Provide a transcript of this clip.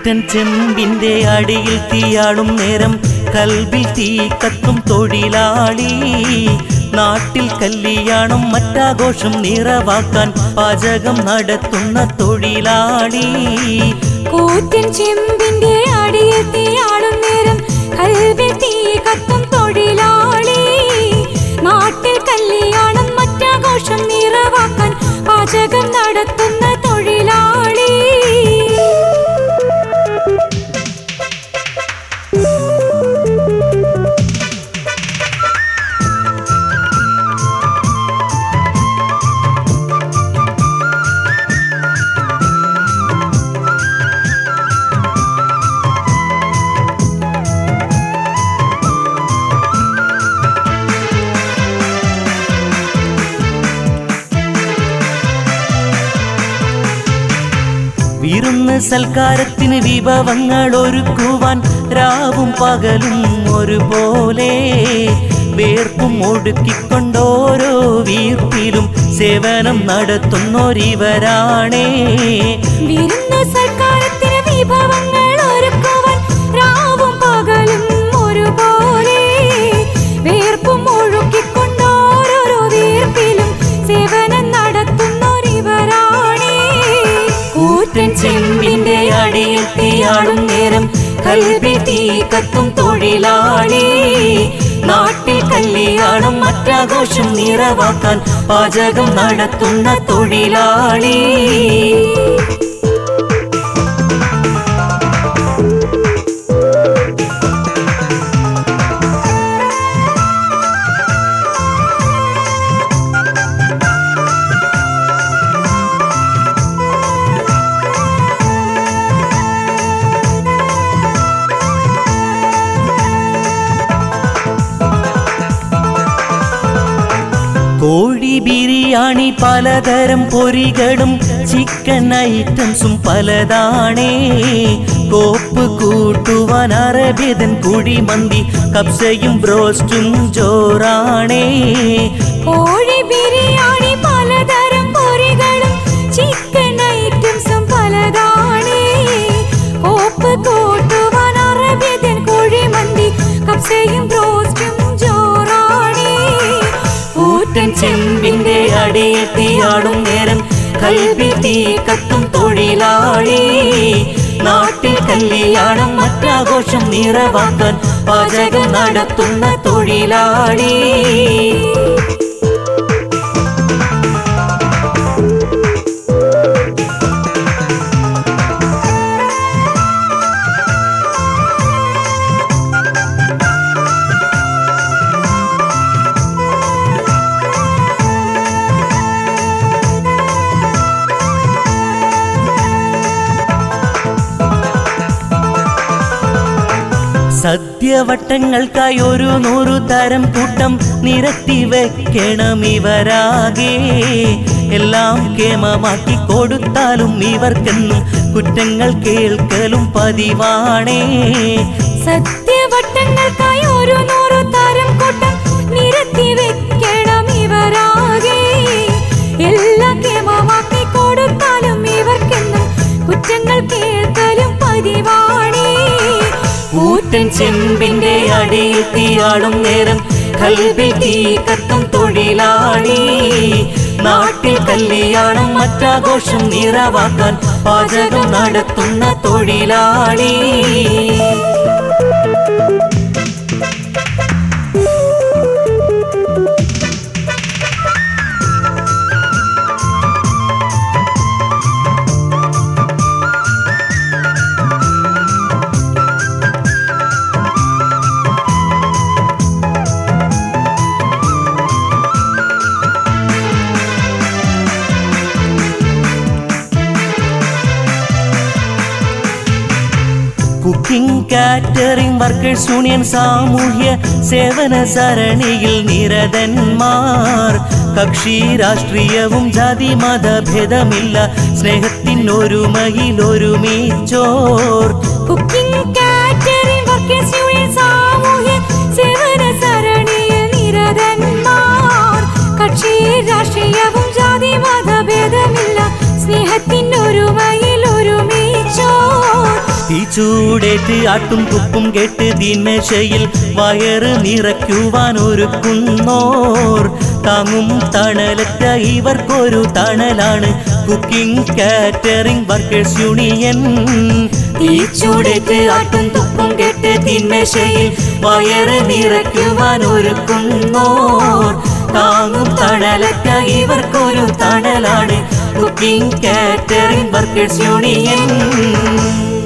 കൂറ്റൻ ചെമ്പിന്റെ അടിയിൽ തീയാടും നേരം കൽബിൽ തീ കത്തും തൊഴിലാളി. നാട്ടിൽ കല്യാണം മറ്റാഘോഷം നിറവാക്കാൻ പാചകം നടത്തുന്ന തൊഴിലാളി. കൂറ്റൻ ചെമ്പിന്റെ അടിയിൽ തീയാടും നേരം കൽബിൽ തീ കത്തും തൊഴിലാളി. നാട്ടിൽ കല്യാണം മറ്റാഘോഷം നിറവാക്കാൻ പാചകം നടത്തുന്ന തൊഴിലാളി. വിരുന്ന് സൽക്കാരത്തിന് വിഭവങ്ങൾ ഒരുക്കുവാൻ രാവും പകലും ഒരുപോലെ വേർപ്പും ഒടുക്കിക്കൊണ്ടോരോ വീർപ്പിലും സേവനം നടത്തുന്നോരിവരാണേ. വിരുന്ന് സൽക്കാരത്തിന് വിഭവങ്ങൾ ഒരുക്കുവാൻ രാവും പകലും ഒരുപോലെ വേർപ്പും ഒഴുക്കിക്കൊണ്ടോരോ വീർപ്പിലും സേവനം നടത്തുന്നോരിവരാണേ. കൂറ്റൻ ചെമ്പിന്റെ അടിയിൽ തീയാടും നേരം കൽബിൽ തീ കത്തും തൊഴിലാളി. നാട്ടിൽ കല്യാണം മറ്റാഘോഷം നിറവാക്കാൻ പാചകം നടത്തുന്ന തൊഴിലാളി. കോഴി ബിരിയാണി പലതരം പൊരികളും ചിക്കൻ ഐറ്റംസും പലതാണേ. കോപ്പ് കൂട്ടുവാൻ അറബിയൻ കുഴിമന്തി കബ്സയും ബ്രോസ്റ്റും ജോറാണേ. കോഴി ബിരിയാണി പലതരം പൊരികളും ചിക്കൻ ഐറ്റംസും പലതാണേ. കോപ്പ് കൂട്ടുവാൻ അറബിയൻ കുഴിമന്തി കബ്സയും ബ്രോസ്റ്റും ജോറാണേ. കൂറ്റൻ ചെമ്പിന്റെ അടിയിൽ തീയാടും നേരം കൽബിൽ തീ കത്തും തൊഴിലാളി. നാട്ടിൽ കല്യാണം മറ്റാഘോഷം നിറവാക്കാൻ പാചകം നടത്തുന്ന തൊഴിലാളി. സദ്യവട്ടങ്ങൾക്കായി 100 തരം കൂട്ടം നിരത്തി വെക്കണം ഇവരാകെ. എല്ലാം കേമമാക്കി കൊടുത്താലും ഇവർക്കെന്നും കുറ്റങ്ങൾ കേൾക്കലും പതിവാണേ. സദ്യവട്ടങ്ങൾക്കായി 100 തരം കൂട്ടം നിരത്തി വെക്കണം ഇവരാകെ. എല്ലാം കേമമാക്കി കൊടുത്താലും ഇവർക്കെന്നും കുറ്റങ്ങൾ കേൾക്കലും പതിവാണേ. കൂറ്റൻ ചെമ്പിന്റെ അടിയിൽ തീയാടും നേരം കൽബിൽ തീ കത്തും തൊഴിലാളി. നാട്ടിൽ കല്യാണം മറ്റാഘോഷം നിറവാക്കാൻ പാചകം നടത്തുന്ന തൊഴിലാളി. കുക്കിംഗ് കാറ്ററിംഗ് വർക്കേഴ്സ് യൂണിയൻ സാമൂഹ്യ സേവന സരണിയിൽ നിരതന്മാർ. കക്ഷി രാഷ്ട്രീയവും ജാതി മതഭേദമില്ല, സ്നേഹത്തിനൊരുമയിലൊരുമിച്ചോർ. കുക്കിംഗ് കാറ്ററിംഗ് വർക്കേഴ്സ് യൂണിയൻ സാമൂഹ്യ സേവന സരണിയിൽ നിരതന്മാർ. കക്ഷി രാഷ്ട്രീയവും ജാതി മതഭേദമില്ല, സ്നേഹത്തിനൊരുമയിലൊരുമിച്ചോർ. തീ ചൂടേറ്റ് ആട്ടും തുപ്പും കേട്ട് ദിനശയിൽ വയറ് നിറയ്ക്കുവാൻ ഒരുക്കുന്നോർ താങ്ങും തണലറ്റ ഇവർക്കൊരു തണലാണ് കുക്കിംഗ് കാറ്ററിംഗ് വർക്കേഴ്സ് യൂണിയൻ. ഈ ചൂടേറ്റ് ആട്ടും തുപ്പും കേട്ട് ദിനശയിൽ വയറ് നിറയ്ക്കുവാൻ ഒരുക്കുന്നോർ താങ്ങും തണലറ്റ ഇവർക്കൊരു തണലാണ് കുക്കിംഗ് കാറ്ററിംഗ് വർക്കേഴ്സ് യൂണിയൻ.